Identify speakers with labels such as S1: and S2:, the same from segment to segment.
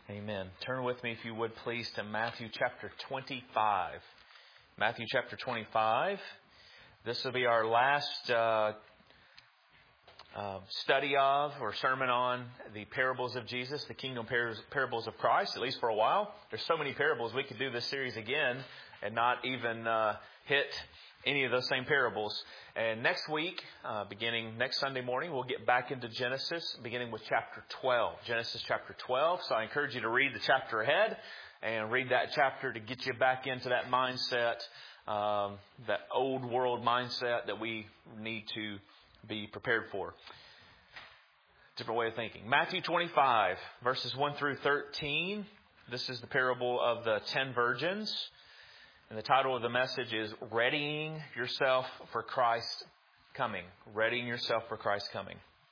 S1: Amen. Turn with me, if you would, please, to Matthew chapter 25. Matthew chapter 25. This will be our last study of or sermon on the parables of Jesus, the kingdom parables of Christ, at least for a while. There's so many parables, we could do this series again and not even hit any of those same parables. And next week, beginning next Sunday morning, we'll get back into Genesis, beginning with chapter 12. Genesis chapter 12. So I encourage you to read the chapter ahead and read that chapter to get you back into that mindset, that old world mindset that we need to be prepared for. Different way of thinking. Matthew 25, verses 1 through 13. This is the parable of the 10 virgins. And the title of the message is Readying Yourself for Christ's Coming. Readying Yourself for Christ's Coming.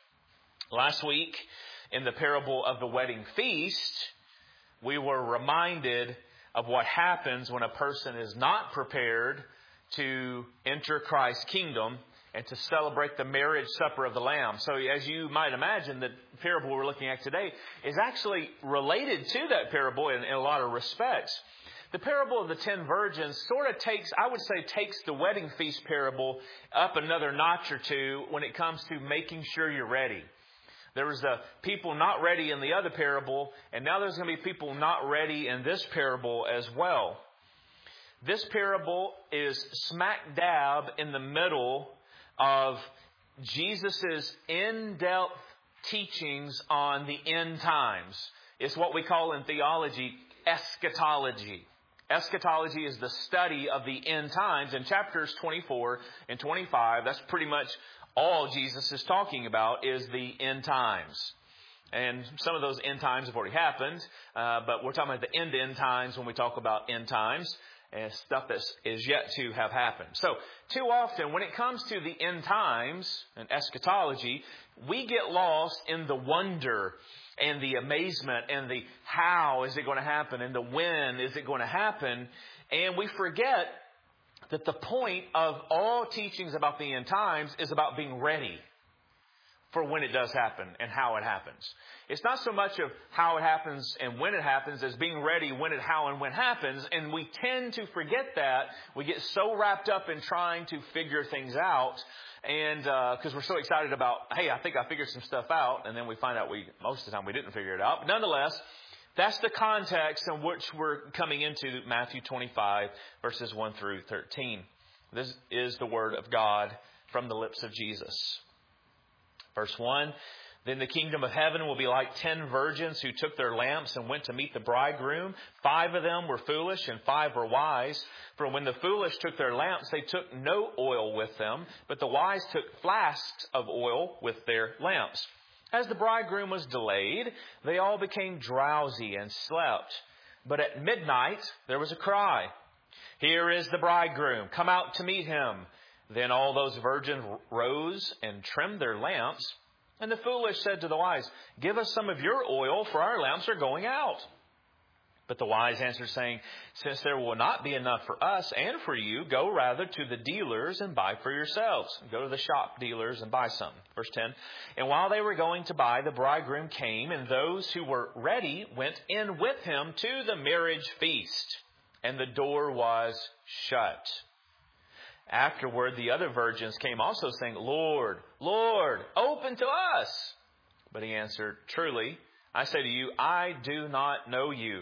S1: Last week, in the parable of the wedding feast, we were reminded of what happens when a person is not prepared to enter Christ's kingdom and to celebrate the marriage supper of the Lamb. So as you might imagine, the parable we're looking at today is actually related to that parable in a lot of respects. The parable of the 10 virgins sort of takes the wedding feast parable up another notch or two when it comes to making sure you're ready. There was the people not ready in the other parable, and now there's going to be people not ready in this parable as well. This parable is smack dab in the middle of Jesus' in-depth teachings on the end times. It's what we call in theology eschatology. Eschatology is the study of the end times. In chapters 24 and 25, that's pretty much all Jesus is talking about is the end times. And some of those end times have already happened, but we're talking about the end times when we talk about end times and stuff that is yet to have happened. So, too often when it comes to the end times and eschatology, we get lost in the wonder and the amazement and the how is it going to happen and the when is it going to happen. And we forget that the point of all teachings about the end times is about being ready for when it does happen and how it happens. It's not so much of how it happens and when it happens as being ready when it, how, and when happens. And we tend to forget that. We get so wrapped up in trying to figure things out. And because we're so excited about, hey, I think I figured some stuff out. And then we find out most of the time we didn't figure it out. But nonetheless, that's the context in which we're coming into Matthew 25, verses 1 through 13. This is the word of God from the lips of Jesus. Verse 1, Then the kingdom of heaven will be like 10 virgins who took their lamps and went to meet the bridegroom. 5 of them were foolish and 5 were wise. For when the foolish took their lamps, they took no oil with them, but the wise took flasks of oil with their lamps. As the bridegroom was delayed, they all became drowsy and slept. But at midnight there was a cry, Here is the bridegroom, come out to meet him. Then all those virgins rose and trimmed their lamps. And the foolish said to the wise, Give us some of your oil, for our lamps are going out. But the wise answered, saying, Since there will not be enough for us and for you, go rather to the dealers and buy for yourselves. Go to the shop dealers and buy some. Verse 10, And while they were going to buy, the bridegroom came, and those who were ready went in with him to the marriage feast. And the door was shut. Afterward, the other virgins came also, saying, Lord, Lord, open to us. But he answered, Truly, I say to you, I do not know you.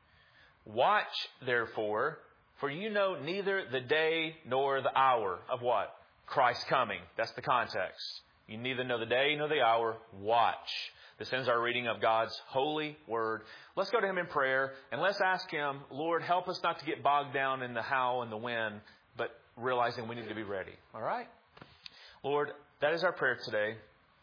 S1: Watch, therefore, for you know neither the day nor the hour of what? Christ's coming. That's the context. You neither know the day nor the hour. Watch. This ends our reading of God's holy word. Let's go to him in prayer, and let's ask him, Lord, help us not to get bogged down in the how and the when, but realizing we need to be ready. All right? Lord, that is our prayer today.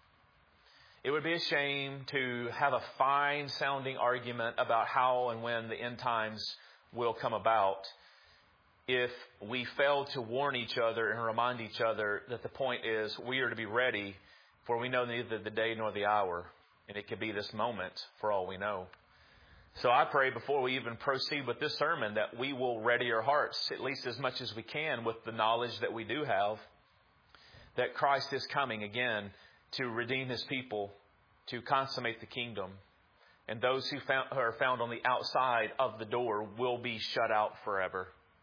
S1: It would be a shame to have a fine-sounding argument about how and when the end times will come about if we fail to warn each other and remind each other that the point is we are to be ready, for we know neither the day nor the hour, and it could be this moment for all we know. So I pray before we even proceed with this sermon that we will ready our hearts, at least as much as we can with the knowledge that we do have, that Christ is coming again to redeem his people, to consummate the kingdom, and those who are found on the outside of the door will be shut out forever.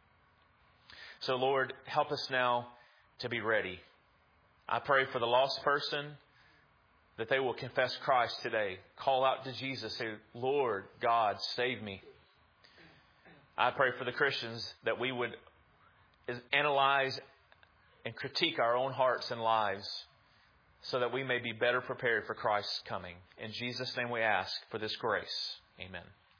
S1: So, Lord, help us now to be ready. I pray for the lost person that they will confess Christ today. Call out to Jesus, say, Lord God, save me. I pray for the Christians that we would analyze and critique our own hearts and lives so that we may be better prepared for Christ's coming. In Jesus' name we ask for this grace. Amen.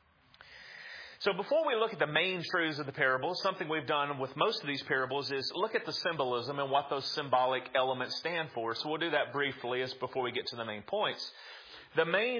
S1: So before we look at the main truths of the parables, something we've done with most of these parables is look at the symbolism and what those symbolic elements stand for. So we'll do that briefly before we get to the main points. The main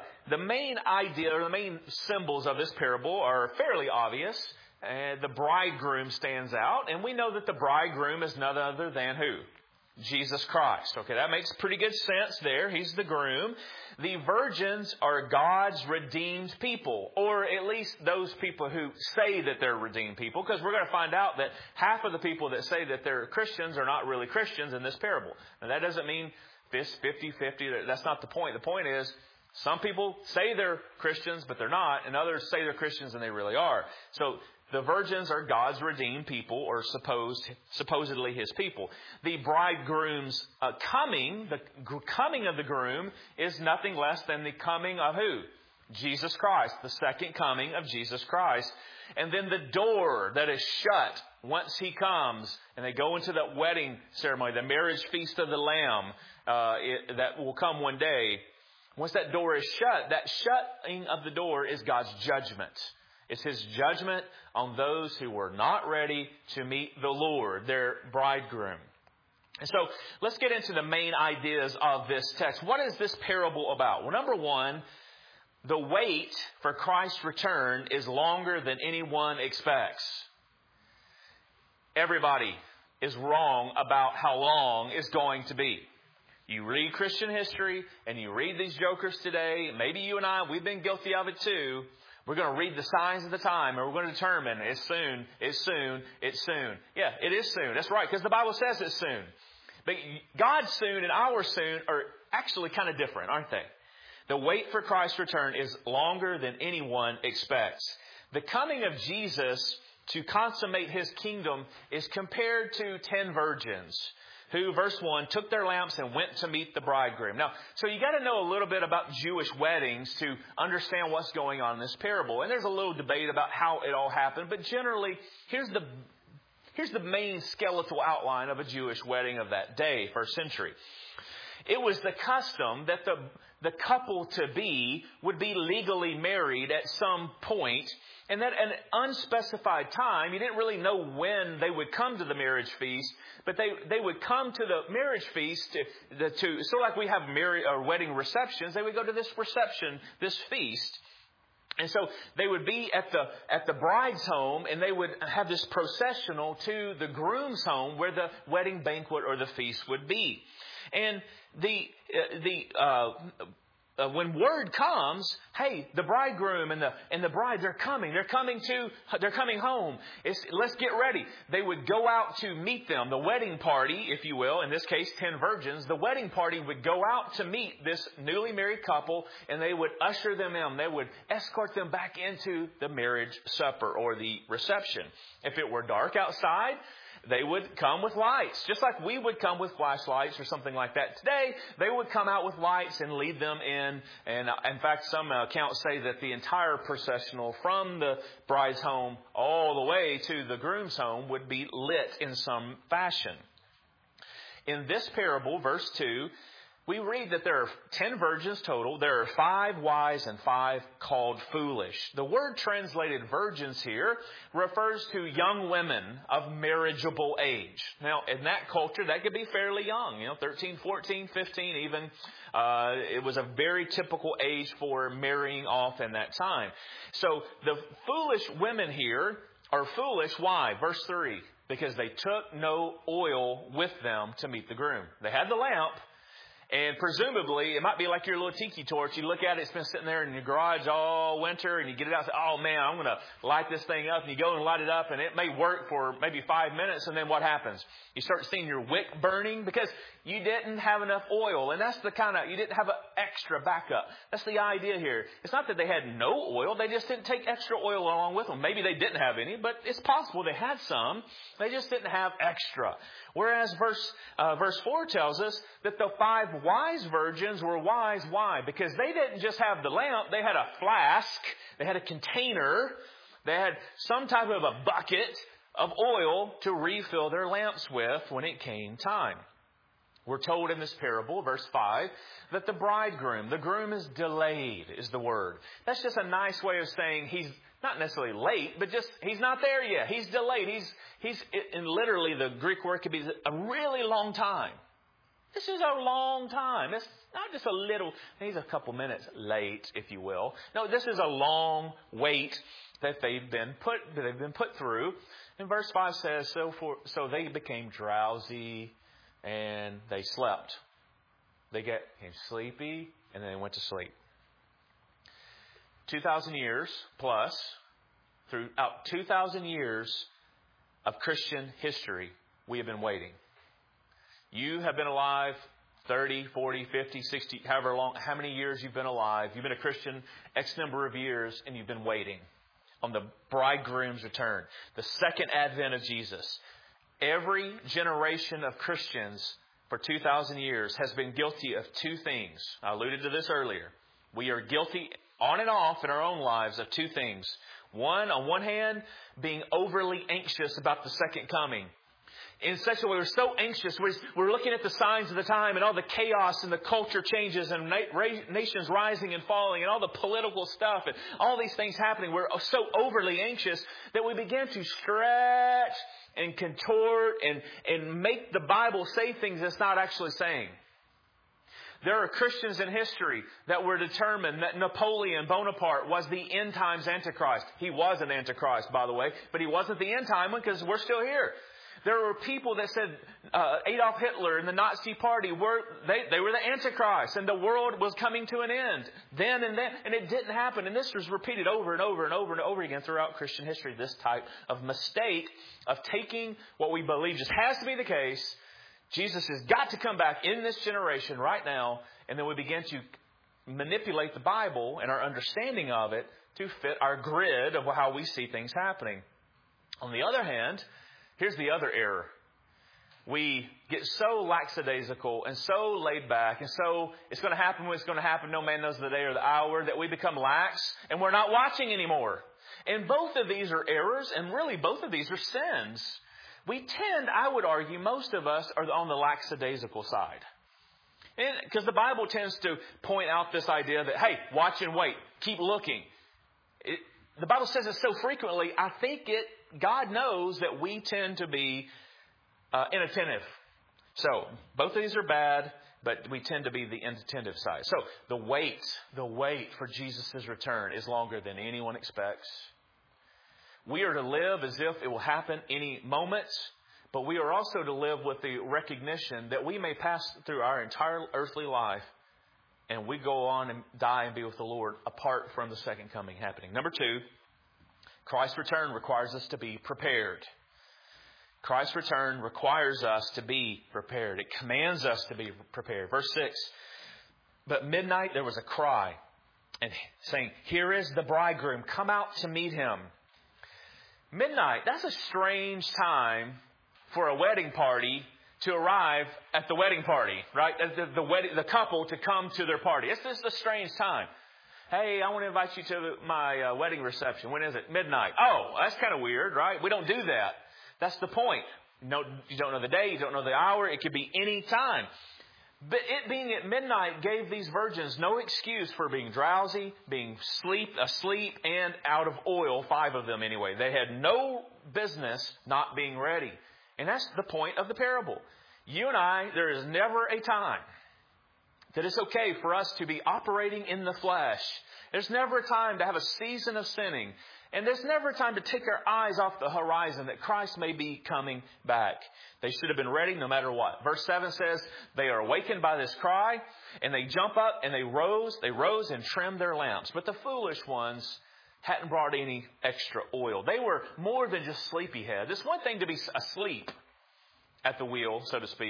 S1: idea or the main symbols of this parable are fairly obvious. The bridegroom stands out, and we know that the bridegroom is none other than who? Jesus Christ. Okay, that makes pretty good sense there. He's the groom. The virgins are God's redeemed people, or at least those people who say that they're redeemed people, because we're going to find out that half of the people that say that they're Christians are not really Christians in this parable. And that doesn't mean 50-50. That's not the point. The point is, some people say they're Christians, but they're not, and others say they're Christians and they really are. So the virgins are God's redeemed people, or supposedly His people. The bridegroom's coming, the coming of the groom, is nothing less than the coming of who? Jesus Christ, the second coming of Jesus Christ. And then the door that is shut once He comes, and they go into that wedding ceremony, the marriage feast of the Lamb, that will come one day. Once that door is shut, that shutting of the door is God's judgment. It's His judgment on those who were not ready to meet the Lord, their bridegroom. And so let's get into the main ideas of this text. What is this parable about? Well, number one, the wait for Christ's return is longer than anyone expects. Everybody is wrong about how long it's going to be. You read Christian history and you read these jokers today. Maybe you and I, we've been guilty of it too. We're going to read the signs of the time, and we're going to determine it's soon, it's soon, it's soon. Yeah, it is soon. That's right, because the Bible says it's soon. But God's soon and our soon are actually kind of different, aren't they? The wait for Christ's return is longer than anyone expects. The coming of Jesus to consummate His kingdom is compared to 10 virgins who, verse 1, took their lamps and went to meet the bridegroom. Now, so you got to know a little bit about Jewish weddings to understand what's going on in this parable. And there's a little debate about how it all happened. But generally, here's the main skeletal outline of a Jewish wedding of that day, first century. It was the custom that the couple-to-be would be legally married at some point, and that at an unspecified time, you didn't really know when they would come to the marriage feast, but they would come to the marriage feast so like we have wedding receptions, they would go to this reception, this feast. And so they would be at the bride's home, and they would have this processional to the groom's home where the wedding banquet or the feast would be. And when word comes, hey, the bridegroom and the bride, they're coming home. Let's get ready. They would go out to meet them. The wedding party, if you will, in this case, 10 virgins, the wedding party would go out to meet this newly married couple, and they would usher them in. They would escort them back into the marriage supper or the reception. If it were dark outside, they would come with lights, just like we would come with flashlights or something like that. Today, they would come out with lights and lead them in. And in fact, some accounts say that the entire processional from the bride's home all the way to the groom's home would be lit in some fashion. In this parable, verse 2, we read that there are 10 virgins total. There are 5 wise and 5 called foolish. The word translated virgins here refers to young women of marriageable age. Now, in that culture, that could be fairly young, 13, 14, 15 even. It was a very typical age for marrying off in that time. So the foolish women here are foolish. Why? Verse 3, because they took no oil with them to meet the groom. They had the lamp. And presumably, it might be like your little tiki torch. You look at it, it's been sitting there in your garage all winter, and you get it out and say, oh man, I'm going to light this thing up. And you go and light it up, and it may work for maybe 5 minutes, and then what happens? You start seeing your wick burning, because you didn't have enough oil. And that's you didn't have an extra backup. That's the idea here. It's not that they had no oil. They just didn't take extra oil along with them. Maybe they didn't have any, but it's possible they had some. They just didn't have extra. Whereas verse 4 tells us that the 5 wise virgins were wise. Why? Because they didn't just have the lamp. They had a flask. They had a container. They had some type of a bucket of oil to refill their lamps with when it came time. We're told in this parable, verse 5, that the groom is delayed, is the word. That's just a nice way of saying he's not necessarily late, but just he's not there yet. He's delayed. He's in literally the Greek word could be a really long time. This is a long time. It's not just a little, he's a couple minutes late, if you will. No, this is a long wait that they've been put through. And verse 5 says, so they became drowsy and they slept. They became sleepy and then they went to sleep. 2,000 years plus, throughout 2,000 years of Christian history, we have been waiting. You have been alive 30, 40, 50, 60, however long, how many years you've been alive. You've been a Christian X number of years and you've been waiting on the bridegroom's return, the second advent of Jesus. Every generation of Christians for 2,000 years has been guilty of 2 things. I alluded to this earlier. We are guilty on and off in our own lives of 2 things. One, on one hand, being overly anxious about the second coming. In such a way, we're so anxious. We're looking at the signs of the time and all the chaos and the culture changes and nations rising and falling and all the political stuff and all these things happening. We're so overly anxious that we begin to stretch and contort and make the Bible say things it's not actually saying. There are Christians in history that were determined that Napoleon Bonaparte was the end times Antichrist. He was an Antichrist, by the way, but he wasn't the end time one because we're still here. There were people that said Adolf Hitler and the Nazi Party were the Antichrist and the world was coming to an end then, and it didn't happen. And this was repeated over and over and over and over again throughout Christian history. This type of mistake of taking what we believe just has to be the case. Jesus has got to come back in this generation right now, and then we begin to manipulate the Bible and our understanding of it to fit our grid of how we see things happening. On the other hand, here's the other error. We get so lackadaisical and so laid back and so it's going to happen when it's going to happen. No man knows the day or the hour that we become lax and we're not watching anymore. And both of these are errors and really both of these are sins. We tend, I would argue, most of us are on the lackadaisical side. Because the Bible tends to point out this idea that, hey, watch and wait. Keep looking. The Bible says it so frequently, I think God knows that we tend to be inattentive. So, both of these are bad, but we tend to be the inattentive side. So, the wait for Jesus' return is longer than anyone expects. We are to live as if it will happen any moment, but we are also to live with the recognition that we may pass through our entire earthly life and we go on and die and be with the Lord apart from the second coming happening. Number 2, Christ's return requires us to be prepared. Christ's return requires us to be prepared. It commands us to be prepared. Verse 6, but midnight there was a cry and saying, here is the bridegroom, come out to meet him. Midnight, that's a strange time for a wedding party to arrive at the wedding party, right? The couple to come to their party. It's just a strange time. Hey, I want to invite you to my wedding reception. When is it? Midnight. Oh, that's kind of weird, right? We don't do that. That's the point. No, you don't know the day. You don't know the hour. It could be any time. But it being at midnight gave these virgins no excuse for being drowsy, being asleep, and out of oil, 5 of them anyway. They had no business not being ready. And that's the point of the parable. You and I, there is never a time that it's okay for us to be operating in the flesh. There's never a time to have a season of sinning. And there's never a time to take our eyes off the horizon that Christ may be coming back. They should have been ready no matter what. Verse 7 says, they are awakened by this cry, and they jump up and they rose and trimmed their lamps. But the foolish ones hadn't brought any extra oil. They were more than just sleepyhead. It's one thing to be asleep at the wheel, so to speak.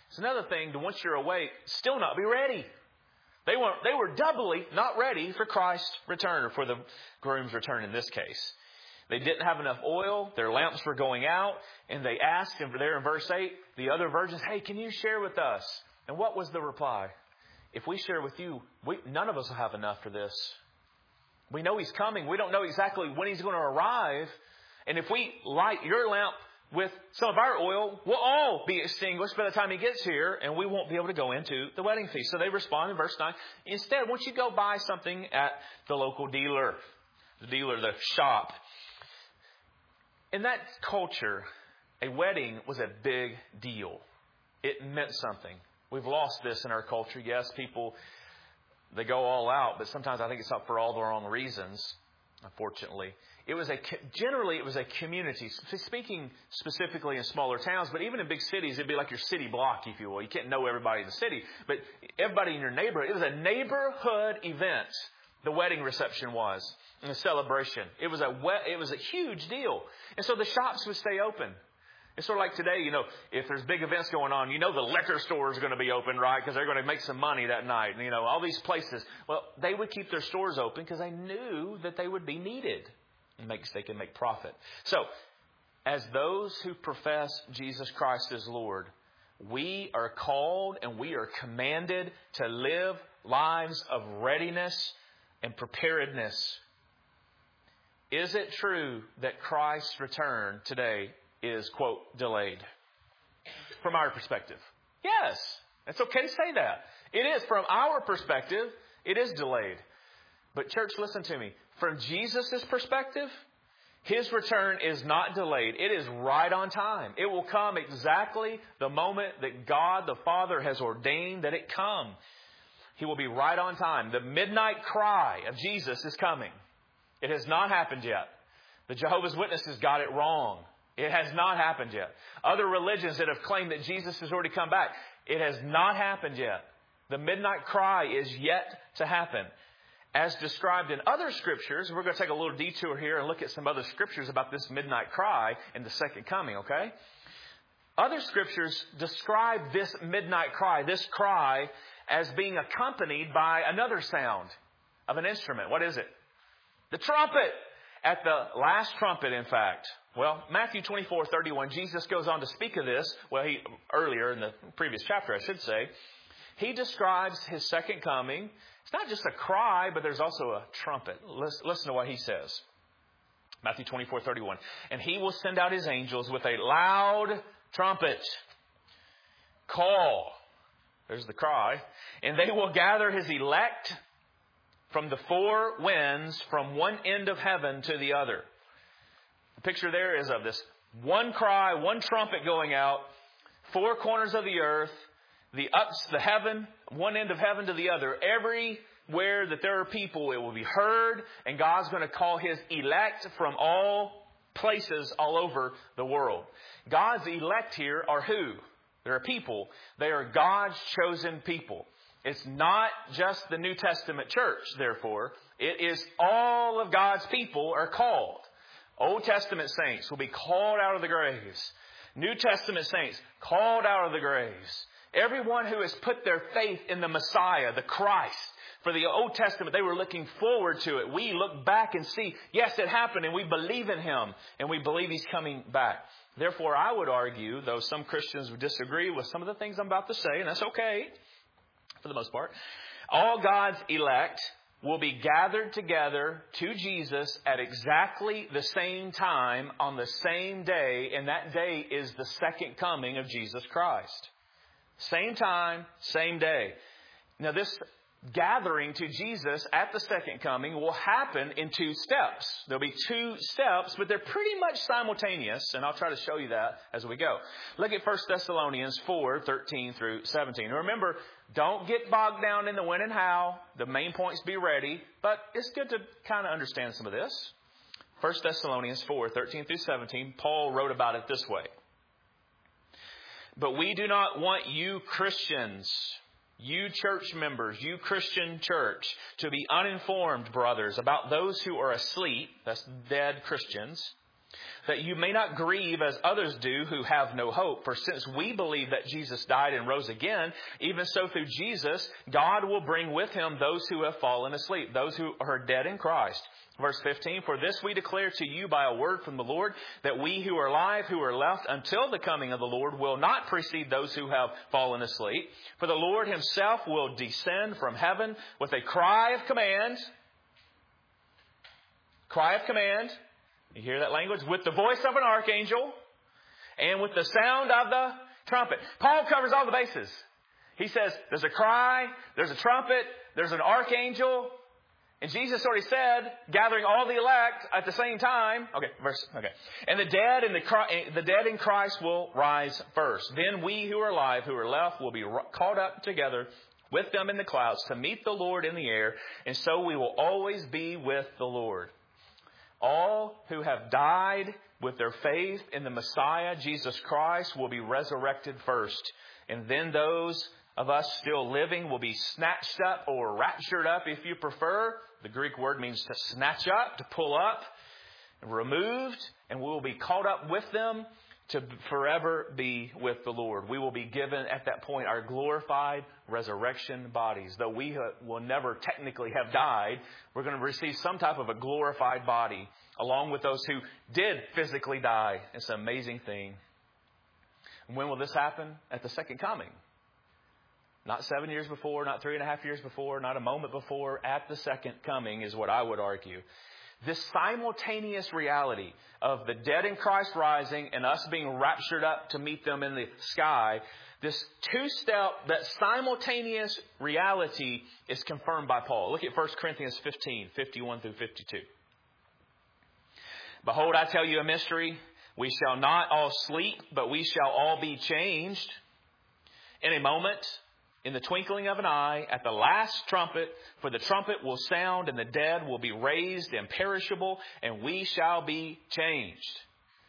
S1: It's another thing to, once you're awake, still not be ready. They were doubly not ready for Christ's return, or for the groom's return in this case. They didn't have enough oil. Their lamps were going out. And they asked, and there in verse 8, the other virgins, hey, can you share with us? And what was the reply? If we share with you, none of us will have enough for this. We know He's coming. We don't know exactly when He's going to arrive. And if we light your lamp with some of our oil, we'll all be extinguished by the time He gets here, and we won't be able to go into the wedding feast. So they respond in verse 9. Instead, why don't you go buy something at the local dealer, the shop. In that culture, a wedding was a big deal. It meant something. We've lost this in our culture. Yes, people, they go all out, but sometimes I think it's not for all the wrong reasons, unfortunately. Generally, it was a community. Speaking specifically in smaller towns, but even in big cities, it'd be like your city block, if you will. You can't know everybody in the city, but everybody in your neighborhood. It was a neighborhood event, the wedding reception was, and the celebration. It was a huge deal. And so the shops would stay open. It's sort of like today, if there's big events going on, the liquor store is going to be open, right? Because they're going to make some money that night. And, all these places. Well, they would keep their stores open because they knew that they would be needed. They can make profit. So, as those who profess Jesus Christ as Lord, we are called and we are commanded to live lives of readiness and preparedness. Is it true that Christ's return today is, quote, delayed? From our perspective. Yes. It's okay to say that. It is. From our perspective, it is delayed. But church, listen to me. From Jesus' perspective, His return is not delayed. It is right on time. It will come exactly the moment that God the Father has ordained that it come. He will be right on time. The midnight cry of Jesus is coming. It has not happened yet. The Jehovah's Witnesses got it wrong. It has not happened yet. Other religions that have claimed that Jesus has already come back, it has not happened yet. The midnight cry is yet to happen. As described in other scriptures, we're going to take a little detour here and look at some other scriptures about this midnight cry and the second coming, okay? Other scriptures describe this midnight cry, this cry, as being accompanied by another sound of an instrument. What is it? The trumpet. At the last trumpet, in fact. Well, Matthew 24:31, Jesus goes on to speak of this. Well, earlier in the previous chapter, I should say. He describes His second coming. It's not just a cry, but there's also a trumpet. Listen to what He says. Matthew 24:31. And He will send out His angels with a loud trumpet. Call. There's the cry. And they will gather His elect from the four winds, from one end of heaven to the other. The picture there is of this one cry, one trumpet going out, four corners of the earth, the heaven, one end of heaven to the other. Everywhere that there are people, it will be heard, and God's going to call His elect from all places all over the world. God's elect here are who? They're people. They are God's chosen people. It's not just the New Testament church, therefore. It is all of God's people are called. Old Testament saints will be called out of the graves. New Testament saints called out of the graves. Everyone who has put their faith in the Messiah, the Christ. For the Old Testament, they were looking forward to it. We look back and see, yes, it happened, and we believe in Him, and we believe He's coming back. Therefore, I would argue, though some Christians would disagree with some of the things I'm about to say, and that's okay, for the most part, all God's elect will be gathered together to Jesus at exactly the same time on the same day, and that day is the second coming of Jesus Christ. Same time, same day. Now, this gathering to Jesus at the second coming will happen in two steps. There'll be two steps, but they're pretty much simultaneous, and I'll try to show you that as we go. Look at 1 Thessalonians 4:13 through 17. And remember, don't get bogged down in the when and how. The main points be ready, but it's good to kind of understand some of this. 1 Thessalonians 4:13 through 17, Paul wrote about it this way. But we do not want you Christians, you church members, you Christian church, to be uninformed, brothers, about those who are asleep, that's dead Christians, that you may not grieve as others do who have no hope. For since we believe that Jesus died and rose again, even so through Jesus, God will bring with him those who have fallen asleep, those who are dead in Christ. Verse 15, for this we declare to you by a word from the Lord, that we who are alive, who are left until the coming of the Lord, will not precede those who have fallen asleep. For the Lord himself will descend from heaven with a cry of command. Cry of command. You hear that language? With the voice of an archangel and with the sound of the trumpet. Paul covers all the bases. He says there's a cry, there's a trumpet, there's an archangel. And Jesus already said, gathering all the elect at the same time. Okay. And the dead in Christ will rise first. Then we who are alive, who are left, will be caught up together with them in the clouds to meet the Lord in the air. And so we will always be with the Lord. All who have died with their faith in the Messiah, Jesus Christ, will be resurrected first. And then those of us still living will be snatched up or raptured up, if you prefer. The Greek word means to snatch up, to pull up, removed, and we will be caught up with them to forever be with the Lord. We will be given at that point our glorified resurrection bodies. Though we will never technically have died, we're going to receive some type of a glorified body along with those who did physically die. It's an amazing thing. And when will this happen? At the second coming. Not 7 years before, not 3.5 years before, not a moment before. At the second coming is what I would argue. This simultaneous reality of the dead in Christ rising and us being raptured up to meet them in the sky, this two-step, that simultaneous reality is confirmed by Paul. Look at 1 Corinthians 15, 51 through 52. Behold, I tell you a mystery. We shall not all sleep, but we shall all be changed in a moment, in the twinkling of an eye, at the last trumpet. For the trumpet will sound, and the dead will be raised imperishable, and we shall be changed.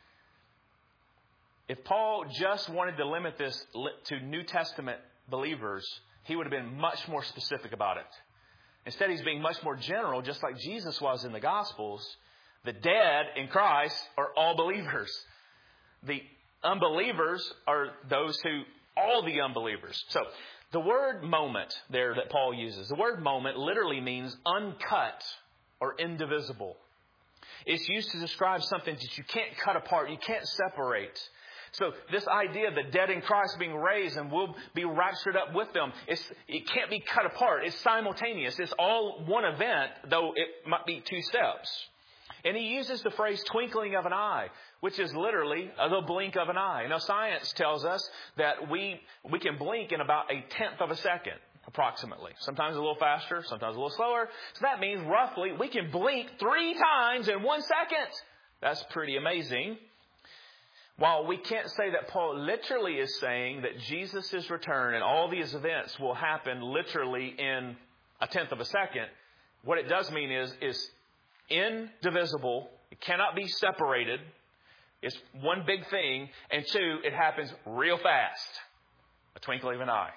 S1: If Paul just wanted to limit this to New Testament believers, he would have been much more specific about it. Instead, he's being much more general, just like Jesus was in the Gospels. The dead in Christ are all believers. The unbelievers are all the unbelievers. So, the word moment there that Paul uses, the word moment literally means uncut or indivisible. It's used to describe something that you can't cut apart, you can't separate. So this idea of the dead in Christ being raised and will be raptured up with them, it can't be cut apart. It's simultaneous. It's all one event, though it might be two steps. And he uses the phrase twinkling of an eye, which is literally the blink of an eye. Now, science tells us that we can blink in about 1/10 of a second, approximately. Sometimes a little faster, sometimes a little slower. So that means roughly we can blink 3 times in 1 second. That's pretty amazing. While we can't say that Paul literally is saying that Jesus' return and all these events will happen literally in 1/10 of a second, what it does mean is indivisible. It cannot be separated. It's one big thing. And 2, it happens real fast. A twinkling of an eye.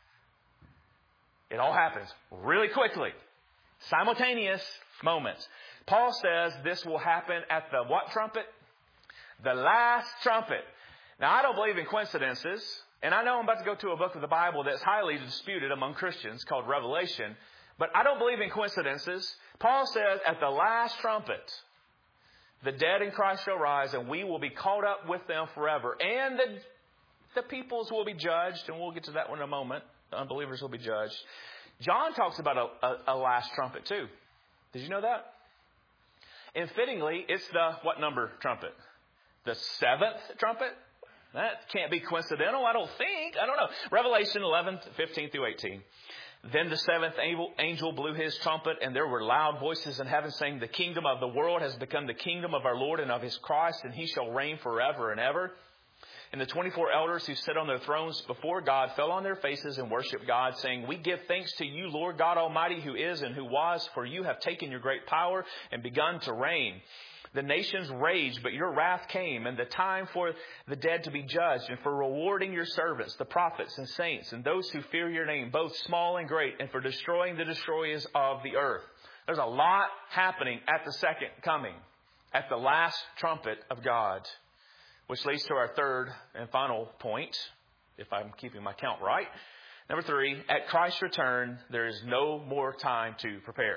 S1: It all happens really quickly. Simultaneous moments. Paul says this will happen at the what trumpet? The last trumpet. Now, I don't believe in coincidences. And I know I'm about to go to a book of the Bible that's highly disputed among Christians called Revelation. But I don't believe in coincidences. Paul says at the last trumpet, the dead in Christ shall rise, and we will be caught up with them forever. And the peoples will be judged, and we'll get to that one in a moment. The unbelievers will be judged. John talks about a last trumpet too. Did you know that? And fittingly, it's the what number trumpet? The 7th trumpet? That can't be coincidental, I don't think. I don't know. Revelation 11, 15 through 18. Then the 7th angel blew his trumpet, and there were loud voices in heaven saying, the kingdom of the world has become the kingdom of our Lord and of his Christ, and he shall reign forever and ever. And the 24 elders who sit on their thrones before God fell on their faces and worshiped God, saying, we give thanks to you, Lord God Almighty, who is and who was, for you have taken your great power and begun to reign. The nations raged, but your wrath came, and the time for the dead to be judged, and for rewarding your servants, the prophets and saints, and those who fear your name, both small and great, and for destroying the destroyers of the earth. There's a lot happening at the second coming. at the last trumpet of God. Which leads to our third and final point, if I'm keeping my count right. Number 3, at Christ's return, there is no more time to prepare.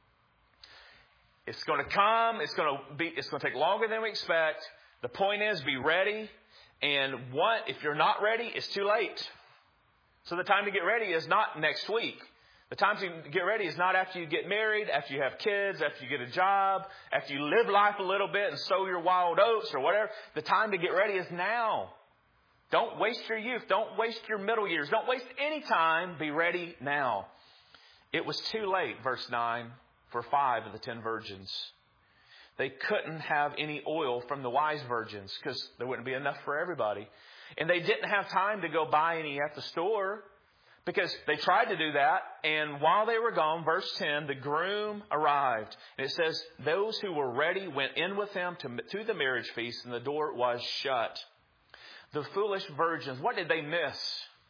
S1: It's going to come. It's going to take longer than we expect. The point is, be ready. And if you're not ready, it's too late. So the time to get ready is not next week. The time to get ready is not after you get married, after you have kids, after you get a job, after you live life a little bit and sow your wild oats or whatever. The time to get ready is now. Don't waste your youth. Don't waste your middle years. Don't waste any time. Be ready now. It was too late, verse 9, for 5 of the 10 virgins. They couldn't have any oil from the wise virgins because there wouldn't be enough for everybody. And they didn't have time to go buy any at the store because they tried to do that. And while they were gone, verse 10, the groom arrived. And it says, those who were ready went in with him to the marriage feast, and the door was shut. The foolish virgins, what did they miss?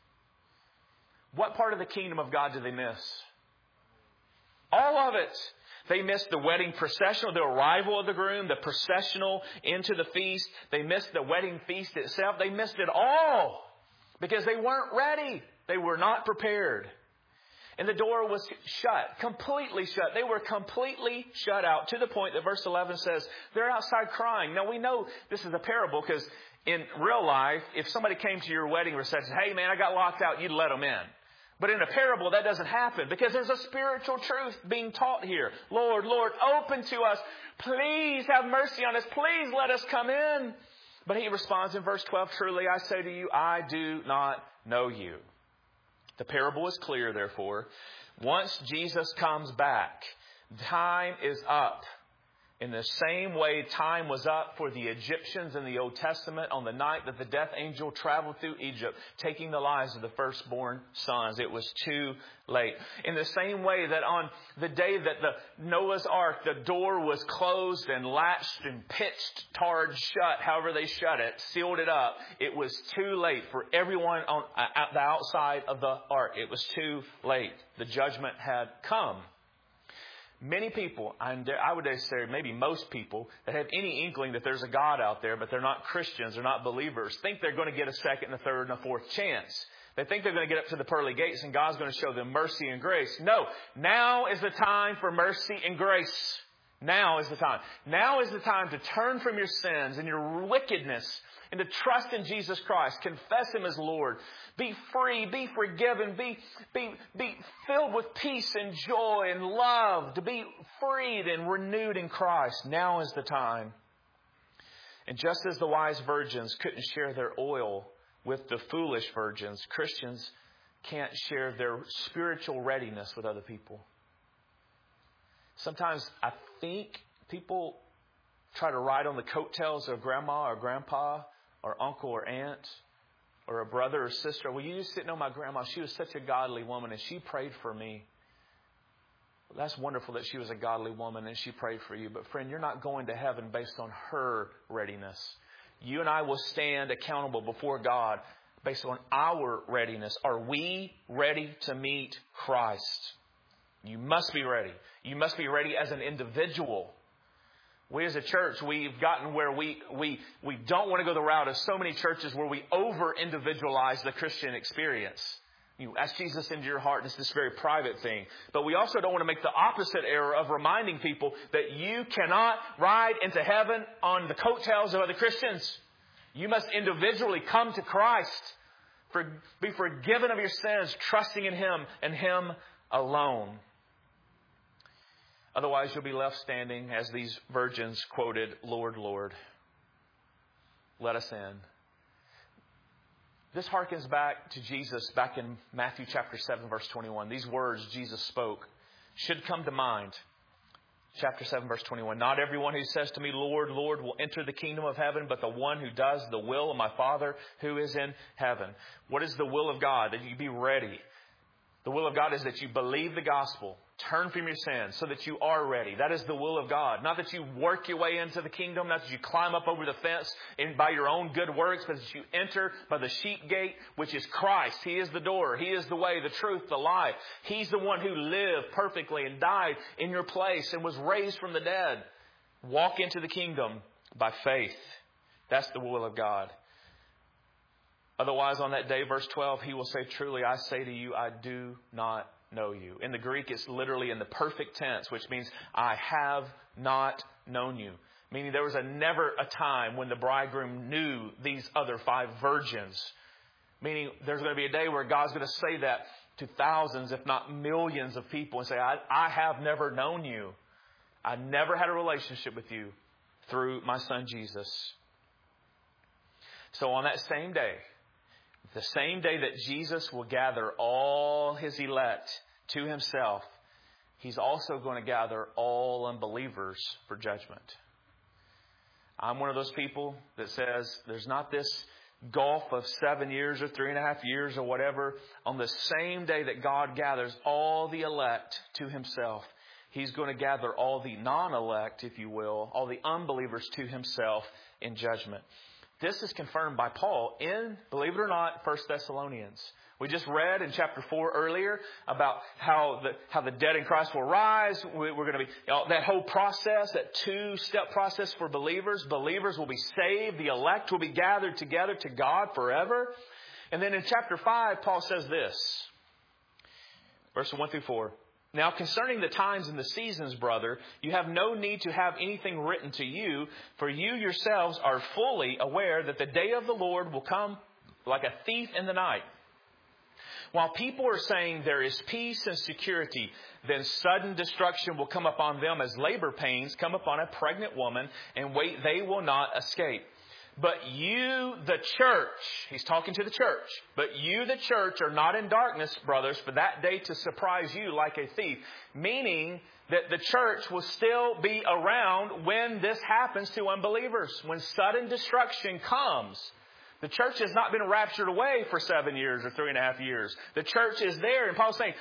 S1: What part of the kingdom of God did they miss? All of it. They missed the wedding processional, the arrival of the groom, the processional into the feast. They missed the wedding feast itself. They missed it all because they weren't ready. They were not prepared. And the door was shut, completely shut. They were completely shut out to the point that verse 11 says they're outside crying. Now we know this is a parable because in real life, if somebody came to your wedding reception, hey man, I got locked out, you'd let them in. But in a parable, that doesn't happen because there's a spiritual truth being taught here. Lord, Lord, open to us. Please have mercy on us. Please let us come in. But he responds in verse 12, truly I say to you, I do not know you. The parable is clear, therefore. Once Jesus comes back, time is up. In the same way time was up for the Egyptians in the Old Testament on the night that the death angel traveled through Egypt, taking the lives of the firstborn sons. It was too late. In the same way that on the day that the Noah's Ark, the door was closed and latched and pitched, tarred shut, however they shut it, sealed it up, it was too late for everyone at the outside of the ark. It was too late. The judgment had come. Many people, I would say maybe most people that have any inkling that there's a God out there, but they're not Christians, they're not believers, think they're going to get a second, a third, and a fourth chance. They think they're going to get up to the pearly gates and God's going to show them mercy and grace. No, now is the time for mercy and grace. Now is the time. Now is the time to turn from your sins and your wickedness and to trust in Jesus Christ. Confess Him as Lord. Be free. Be forgiven. Be filled with peace and joy and love. To be freed and renewed in Christ. Now is the time. And just as the wise virgins couldn't share their oil with the foolish virgins, Christians can't share their spiritual readiness with other people. Sometimes I think people try to ride on the coattails of grandma or grandpa or uncle or aunt or a brother or sister. Well, you just didn't know my grandma. She was such a godly woman and she prayed for me. Well, that's wonderful that she was a godly woman and she prayed for you. But friend, you're not going to heaven based on her readiness. You and I will stand accountable before God based on our readiness. Are we ready to meet Christ? You must be ready. You must be ready as an individual. We as a church, we've gotten where we don't want to go the route of so many churches where we over-individualize the Christian experience. You ask Jesus into your heart, and it's this very private thing. But we also don't want to make the opposite error of reminding people that you cannot ride into heaven on the coattails of other Christians. You must individually come to Christ, be forgiven of your sins, trusting in Him and Him alone. Otherwise, you'll be left standing as these virgins quoted, Lord, Lord, let us in. This harkens back to Jesus back in Matthew chapter 7, verse 21. These words Jesus spoke should come to mind. Chapter 7, verse 21. Not everyone who says to me, Lord, Lord, will enter the kingdom of heaven, but the one who does the will of my Father who is in heaven. What is the will of God? That you be ready. The will of God is that you believe the gospel, turn from your sins so that you are ready. That is the will of God. Not that you work your way into the kingdom, not that you climb up over the fence and by your own good works, but that you enter by the sheep gate, which is Christ. He is the door. He is the way, the truth, the life. He's the one who lived perfectly and died in your place and was raised from the dead. Walk into the kingdom by faith. That's the will of God. Otherwise, on that day, verse 12, He will say, truly, I say to you, I do not know you. In the Greek, it's literally in the perfect tense, which means I have not known you. Meaning there was never a time when the bridegroom knew these other 5 virgins. Meaning there's going to be a day where God's going to say that to thousands, if not millions of people and say, I have never known you. I never had a relationship with you through my Son Jesus. So on that same day, the same day that Jesus will gather all His elect to Himself, He's also going to gather all unbelievers for judgment. I'm one of those people that says there's not this gulf of 7 years or 3.5 years or whatever. On the same day that God gathers all the elect to Himself, He's going to gather all the non-elect, if you will, all the unbelievers to Himself in judgment. This is confirmed by Paul in, believe it or not, 1 Thessalonians. We just read in chapter 4 earlier about how the dead in Christ will rise. We're going to be, that whole process, that 2-step process for believers. Believers will be saved. The elect will be gathered together to God forever. And then in chapter 5, Paul says this, verses 1 through 4. Now concerning the times and the seasons, brother, you have no need to have anything written to you, for you yourselves are fully aware that the day of the Lord will come like a thief in the night. While people are saying there is peace and security, then sudden destruction will come upon them as labor pains come upon a pregnant woman, and wait, they will not escape. But you, the church, he's talking to the church, but you, the church, are not in darkness, brothers, for that day to surprise you like a thief. Meaning that the church will still be around when this happens to unbelievers. When sudden destruction comes, the church has not been raptured away for 7 years or 3.5 years. The church is there. And Paul's saying,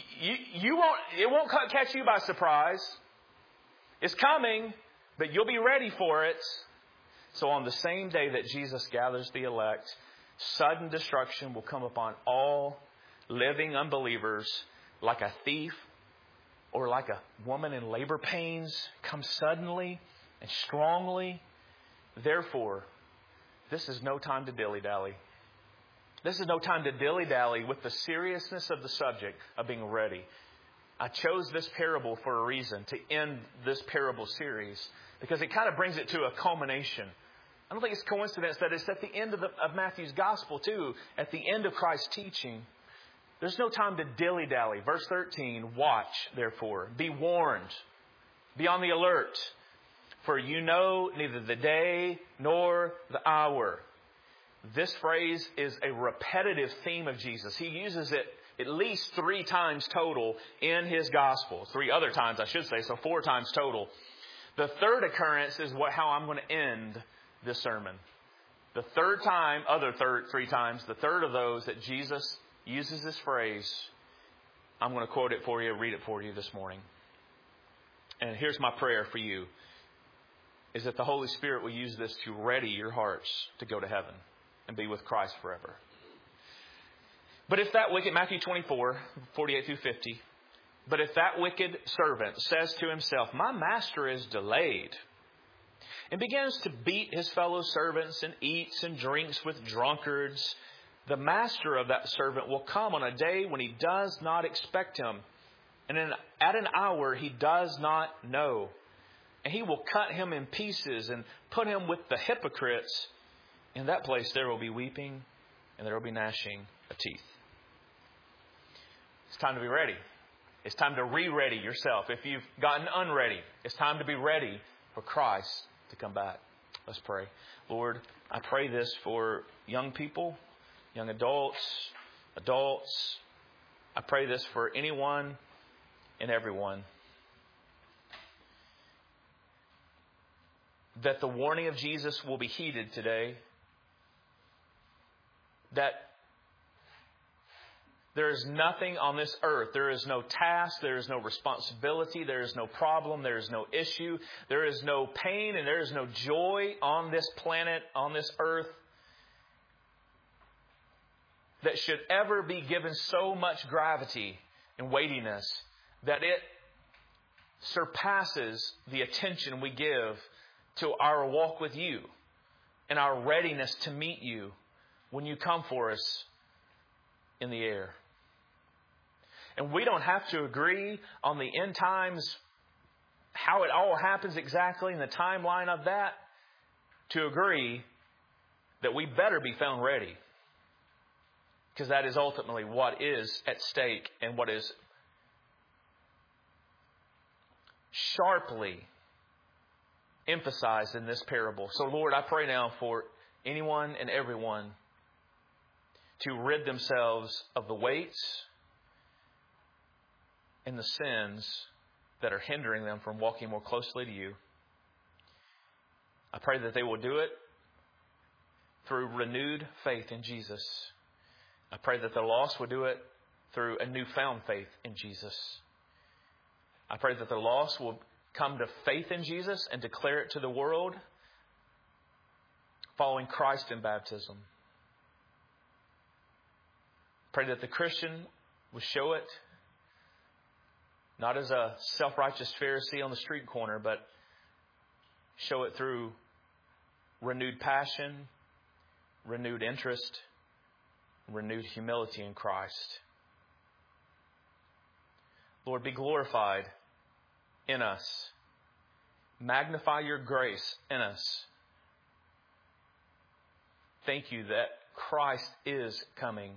S1: it won't catch you by surprise. It's coming, but you'll be ready for it. So on the same day that Jesus gathers the elect, sudden destruction will come upon all living unbelievers like a thief or like a woman in labor pains, come suddenly and strongly. Therefore, this is no time to dilly-dally. This is no time to dilly-dally with the seriousness of the subject of being ready. I chose this parable for a reason, to end this parable series, because it kind of brings it to a culmination. I don't think it's coincidence that it's at the end of Matthew's gospel too, at the end of Christ's teaching. There's no time to dilly-dally. Verse 13, watch, therefore, be warned, be on the alert, for you know neither the day nor the hour. This phrase is a repetitive theme of Jesus. He uses it at least 3 times total in His gospel. 3 other times, I should say, so 4 times total. The third occurrence is how I'm going to end this sermon. The third time, 3 times, the third of those that Jesus uses this phrase, I'm going to quote it for you, read it for you this morning. And here's my prayer for you, is that the Holy Spirit will use this to ready your hearts to go to heaven and be with Christ forever. But if that wicked, Matthew 24, 48 through 50, but if that wicked servant says to himself, my master is delayed, and begins to beat his fellow servants and eats and drinks with drunkards, the master of that servant will come on a day when he does not expect him, and at an hour he does not know. And he will cut him in pieces and put him with the hypocrites. In that place there will be weeping and there will be gnashing of teeth. It's time to be ready. It's time to re-ready yourself. If you've gotten unready, it's time to be ready for Christ to come back. Let's pray. Lord, I pray this for young people, young adults. I pray this for anyone and everyone. That the warning of Jesus will be heeded today. That there is nothing on this earth. There is no task. There is no responsibility. There is no problem. There is no issue. There is no pain and there is no joy on this planet, on this earth, that should ever be given so much gravity and weightiness that it surpasses the attention we give to our walk with you and our readiness to meet you when you come for us in the air. And we don't have to agree on the end times, how it all happens exactly, and the timeline of that, to agree that we better be found ready. Because that is ultimately what is at stake and what is sharply emphasized in this parable. So Lord, I pray now for anyone and everyone to rid themselves of the weights and the sins that are hindering them from walking more closely to you. I pray that they will do it through renewed faith in Jesus. I pray that the lost will do it through a newfound faith in Jesus. I pray that the lost will come to faith in Jesus and declare it to the world, following Christ in baptism. Pray that the Christian will show it, not as a self-righteous Pharisee on the street corner, but show it through renewed passion, renewed interest, renewed humility in Christ. Lord, be glorified in us. Magnify your grace in us. Thank you that Christ is coming.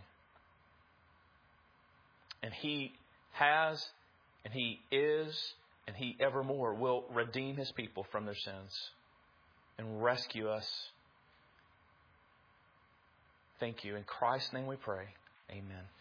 S1: And He has, and He is, and He evermore will redeem His people from their sins and rescue us. Thank you. In Christ's name we pray. Amen.